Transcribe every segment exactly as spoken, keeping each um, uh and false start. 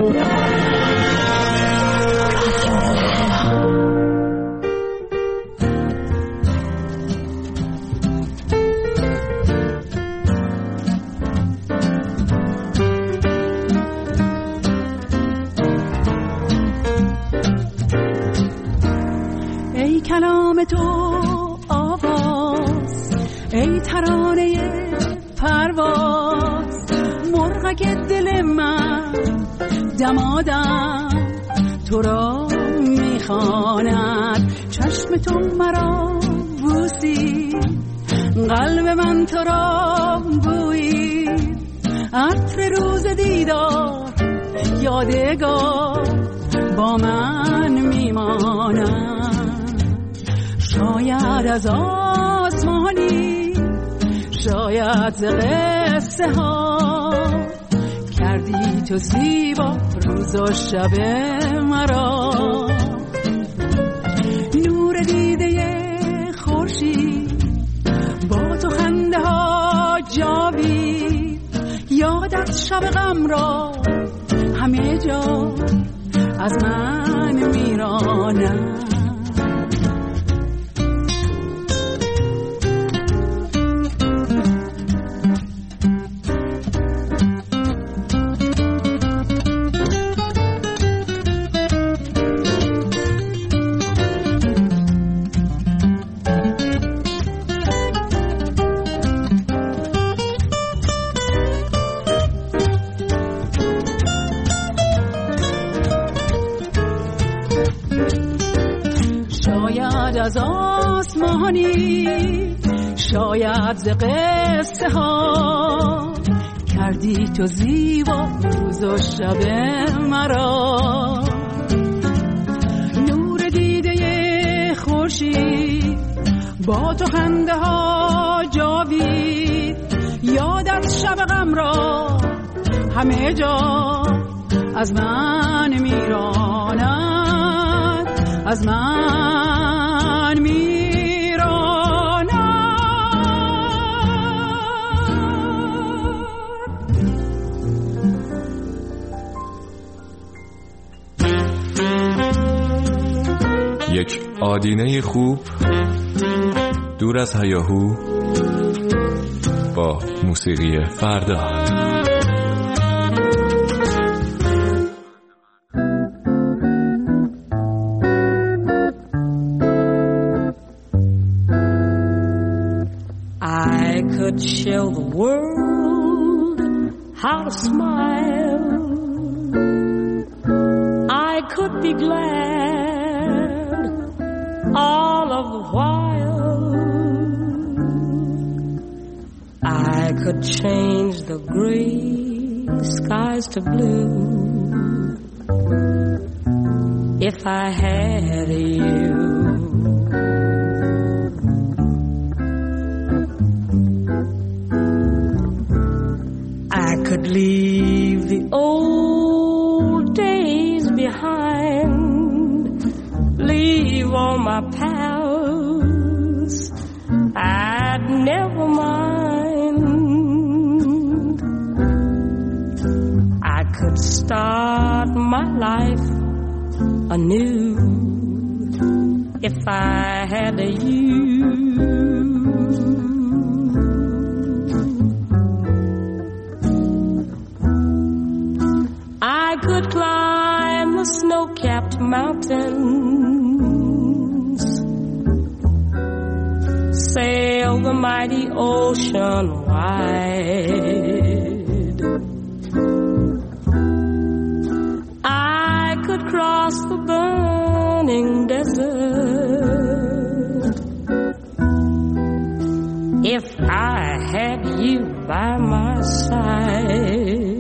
ای کلام تو آواز، ای ترانه پرواز، مرغک دل من دمادم تو را میخواند. چشم تو مرا بوسید، قلب من تو را بویید، عطر روز دیدار یادگار با من میماند. شاید از آسمانی، شاید ز قصه ها، کردی تو زیبا روز و شب مرا. نور دیده خورشید با تو خنده ها جاوید، یادت شب غم را همه جا از من میراند. از آسمانی، شاید ز قصه ها، کردی تو زیبا روز و شب مرا. نور دیده خورشید با تو خنده ها جاوید، یادت شب غم را همه جا از من میراند، از من میراند. یک آدینه خوب دور از هیاهو با موسیقی فردا. Show the world how to smile. I could be glad all of the while. I could change the gray skies to blue if I had you. I could leave the old days behind, leave all my pals, I'd never mind. I could start my life anew if I had a you. I could climb the snow-capped mountains, sail the mighty ocean wide. I could cross the burning desert if I had you by my side.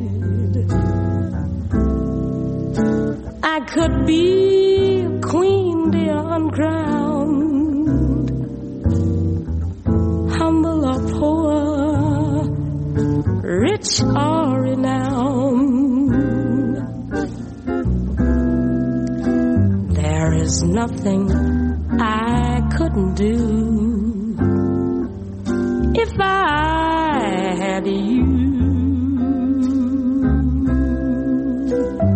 I could be a queen, dear, uncrowned, humble or poor, rich or renowned. There is nothing I couldn't do if I had you.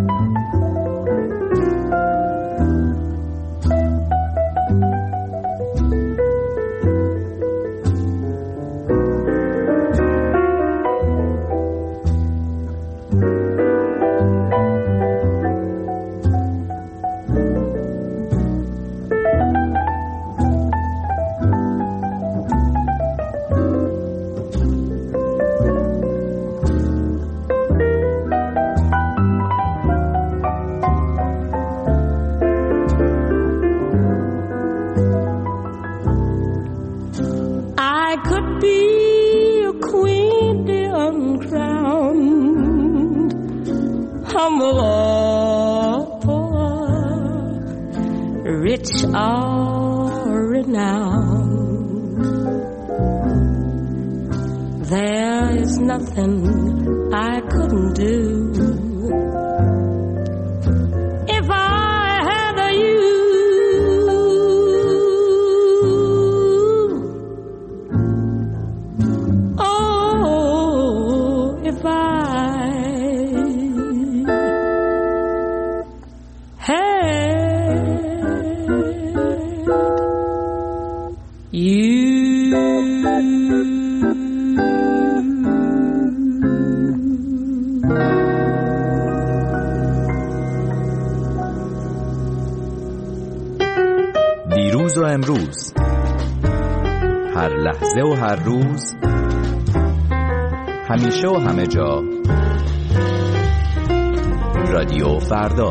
humble or poor, rich or renowned, there is nothing I couldn't do if I had you. Oh, if I دیروز و امروز، هر لحظه و هر روز، همیشه و همه جا، رادیو فردا.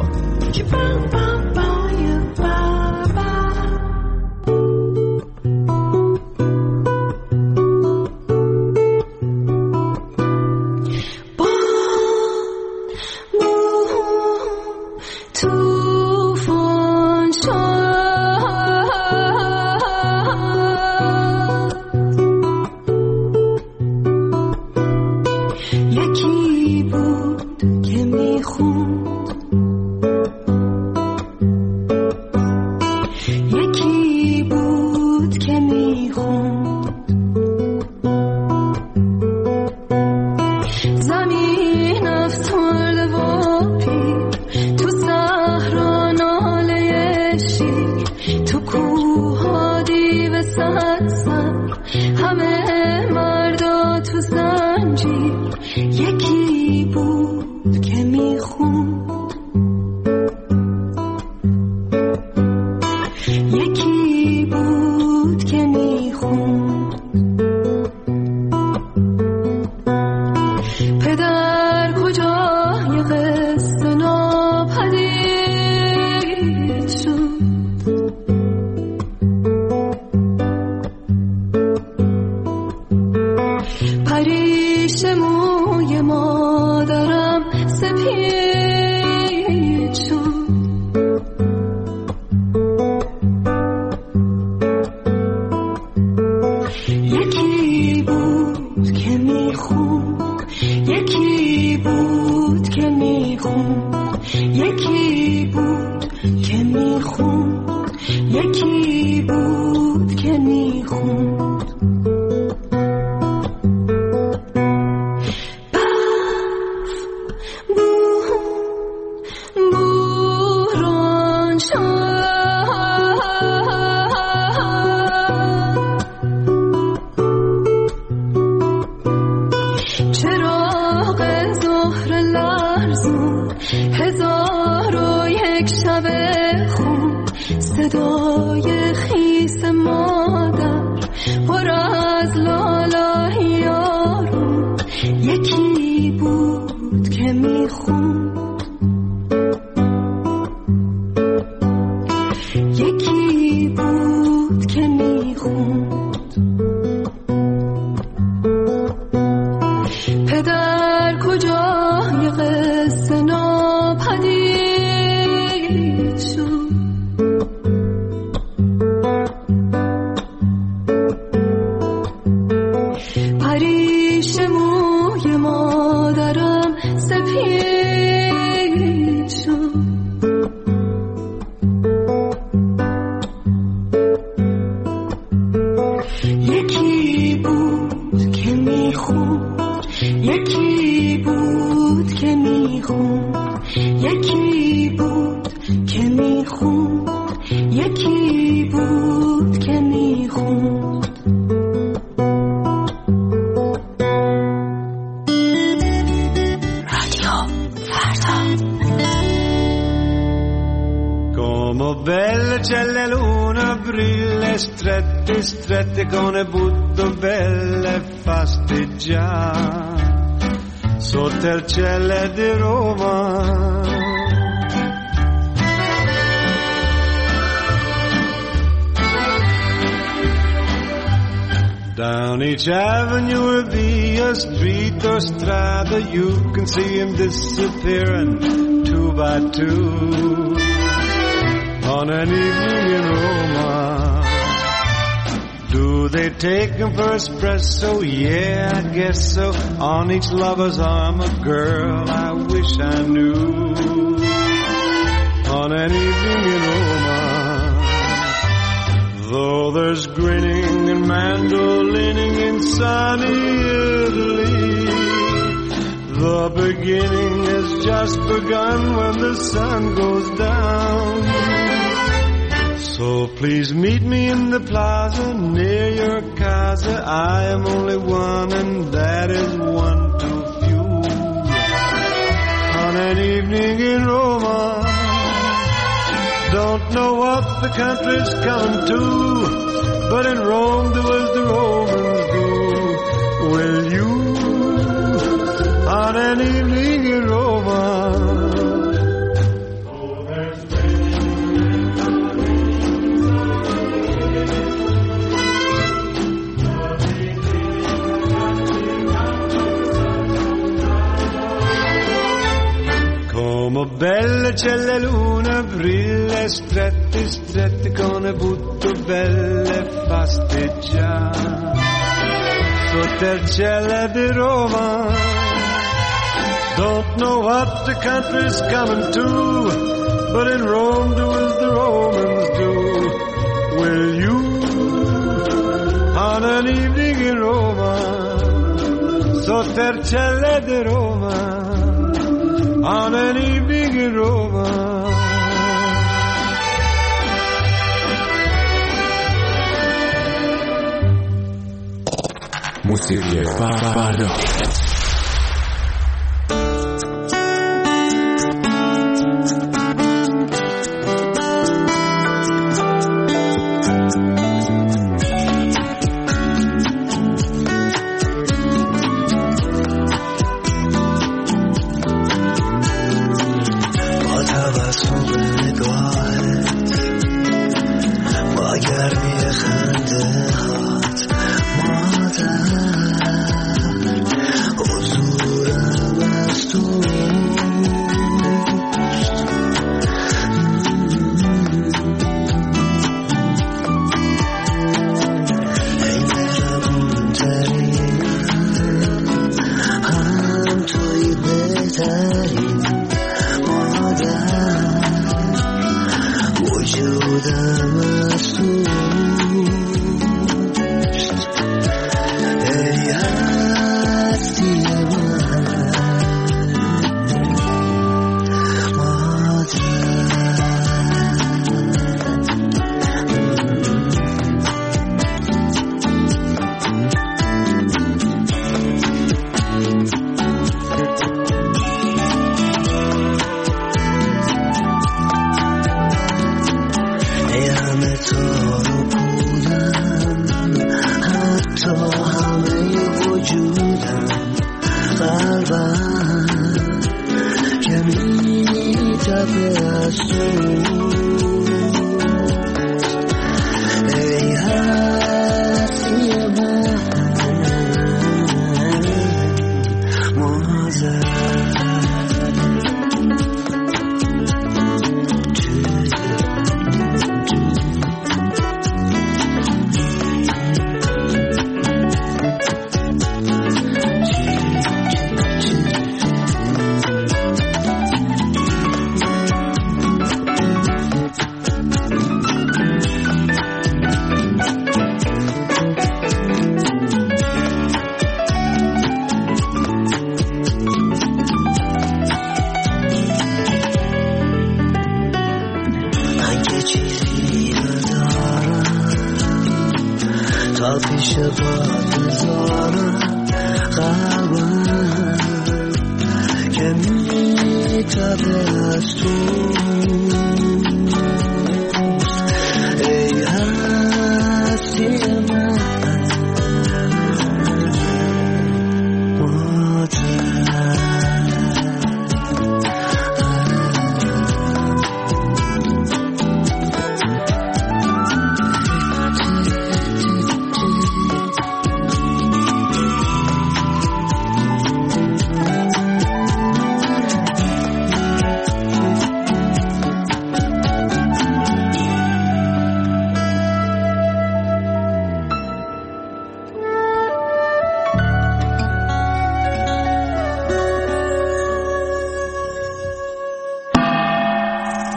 Strette con butto belle faste già sotto il cielo di Roma. Down each avenue will be a street or strada. You can see him disappearing two by two on an evening in Roma. Do they take him for espresso? Yeah, I guess so. On each lover's arm a girl I wish I knew. On an evening in Roma. Though there's grinning and mandolining in sunny Italy, the beginning has just begun when the sun goes down. So please meet me in the plaza near your casa. I am only one and that is one too few. On an evening in Roma, don't know what the country's coming to, but in Rome do as the Romans do. Will you, on an evening in Roma? Come bella c'è la luna, brilla stretti stretti con le butto belle fasteggiare sotto il cielo di Roma. Don't know what the country's coming to, but in Rome do as the Romans do. Will you, on an evening in Roma, sotto il cielo di Roma, on an evening in Roma. موسیقی فردا.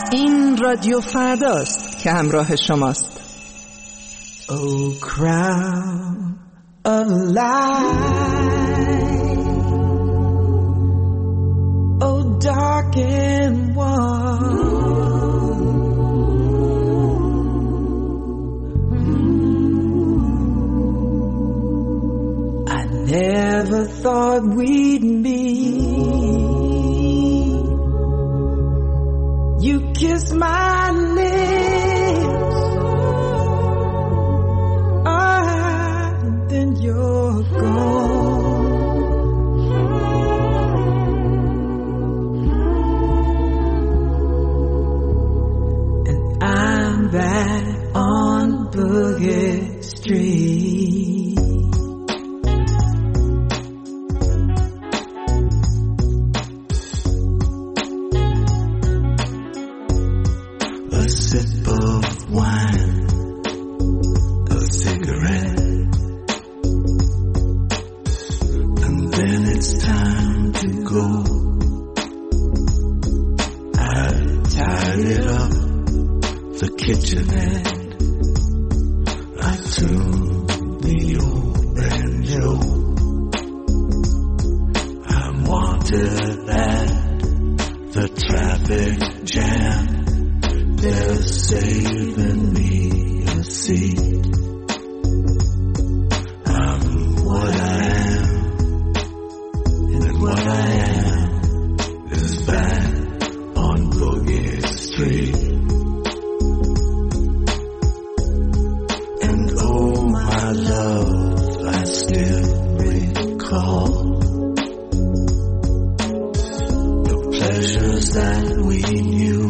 این رادیو فرداست که همراه شماست. Oh, crown of light, oh, dark and warm, I never thought we'd meet. You kiss my lips, ah, then you're gone. And I'm back on Boogie Street. A sip of wine, a cigarette, and then it's time to go. I tidied up the kitchenette, I tuned the old banjo. I'm wanted at the traffic jam. They're saving me a seat. I'm what I am, and what I am is back on Boogie Street. And oh my love, I still recall the pleasures that we knew.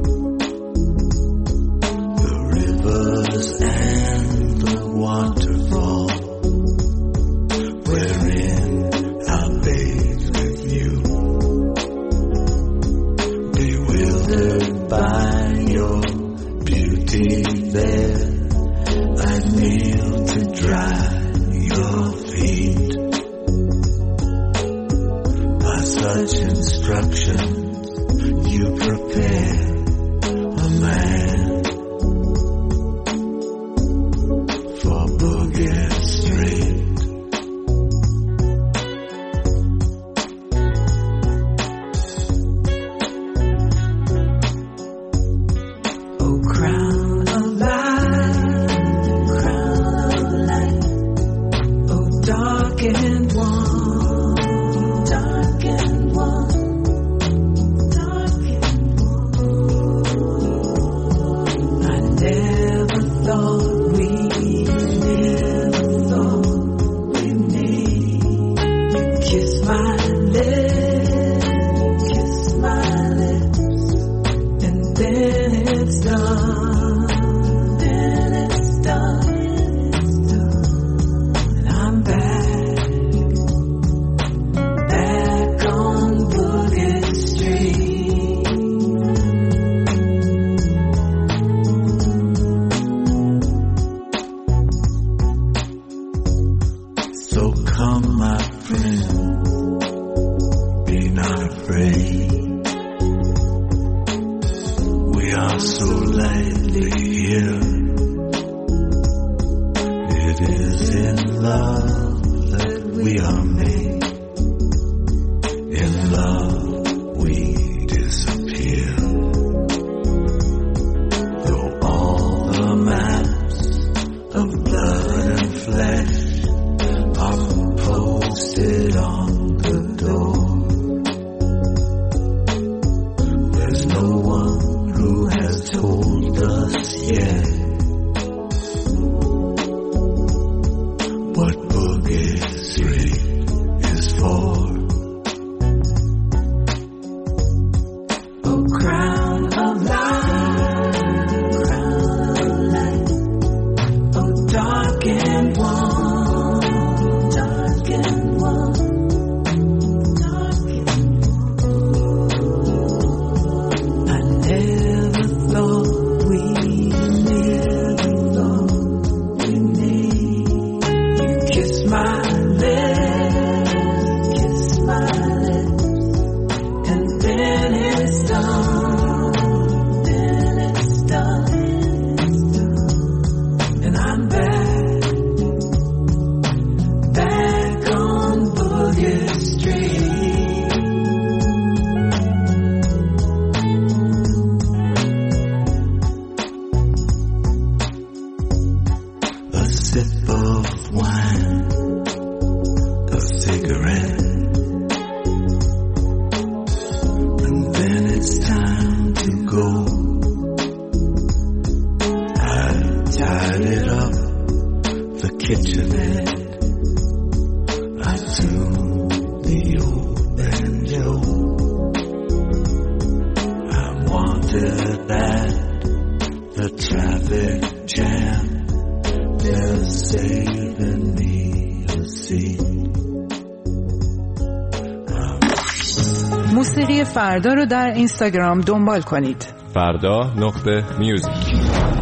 And the waterfall wherein I bathed with you, bewildered by your beauty there, I'd kneel to dry your feet. By such instructions you prepare a man Boogie Street. Oh, crown of light, crown of light, oh, dark and warm, dark and warm, dark and warm. I never thought my lips, kiss my lips, and then it's done, then it's done, it's done, and I'm back, back on Boogie Street. So come, my friend, be not afraid. We are so lightly here. It is in love that we are made. In love we disappear. Though all the maps of blood and flesh are posted on the door, there's no one who has told us yet what Boogie Street is for. Oh, crown of light, crown of light, oh, dark and warm, dark and warm, dark and warm. I never thought we never thought we need. You kiss my lips, kiss my lips, and then it's done, then it's time to go. I tidied up the kitchenette. I tuned the old banjo. I wandered at the traffic jam. They're saving me a seat. موسیقی فردا رو در اینستاگرام دنبال کنید. فردا نقطه میوزیک.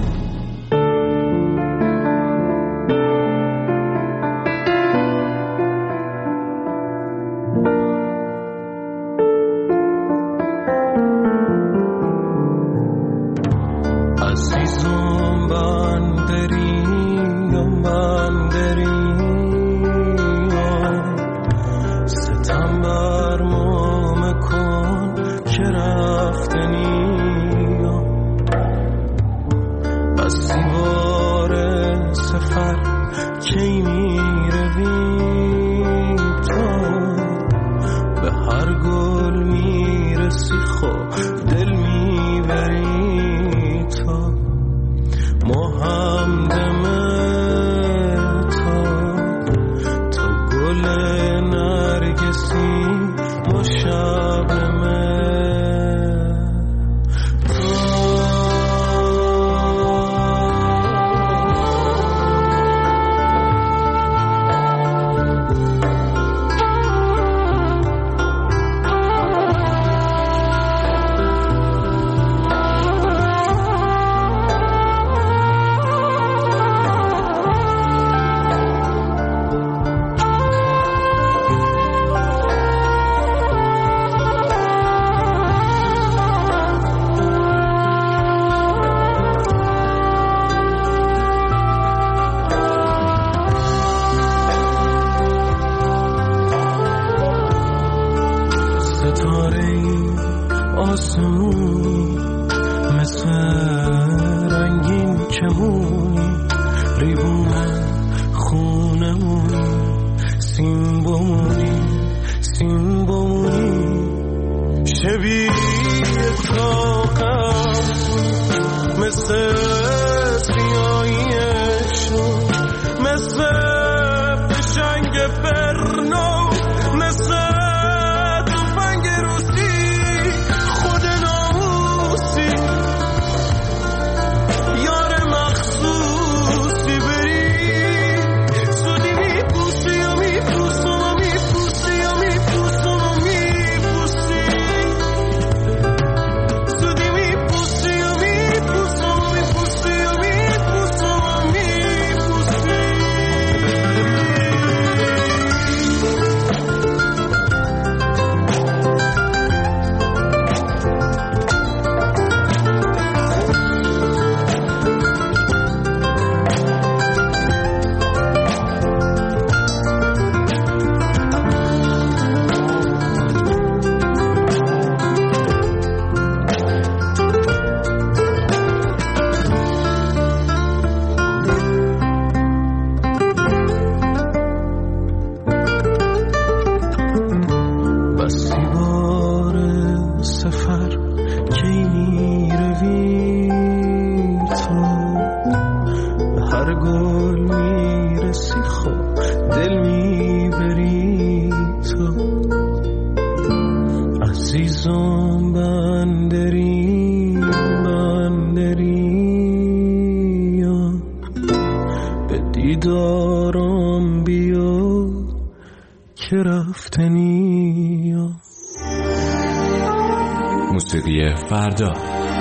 موسیقی فردا.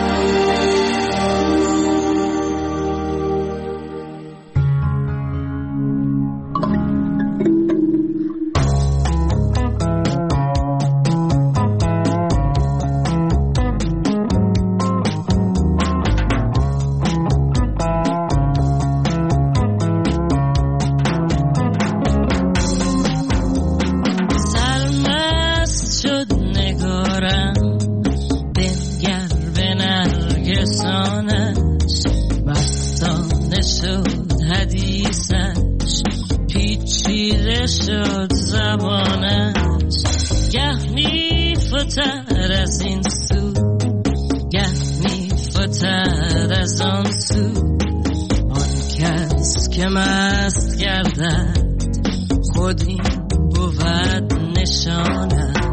شد زبانش گه میفتر از این سو مست گردد خود این بود نشانش.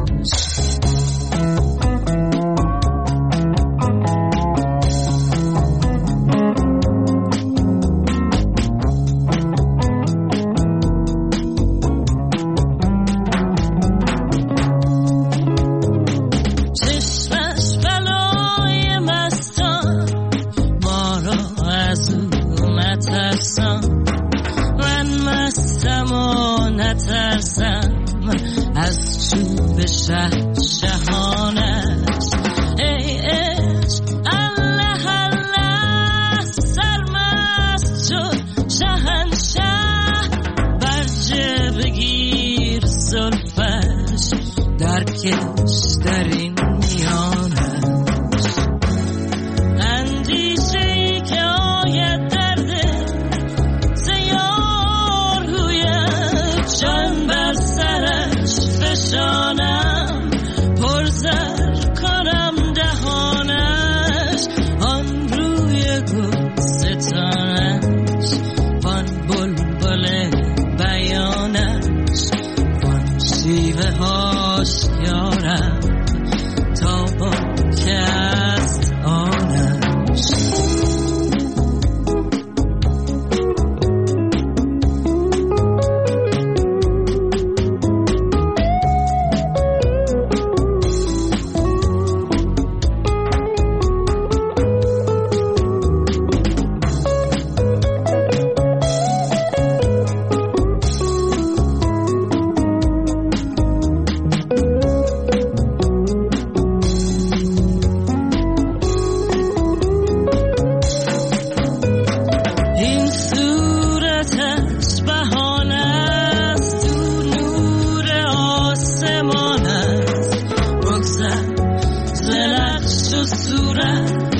از چوب شه شهانش. ای عشق الله الله سرمست شد شهنشه، برجه بگیر زلفش در کش در این میانش. اندیشه ای که آید درده زیار رویت، جان بر سرش فشانم پرزر کنم دهانش. آن روی گلستانش وان بلبل بیانش، وان شیوه هاش یارم تا با که است آنش. صورت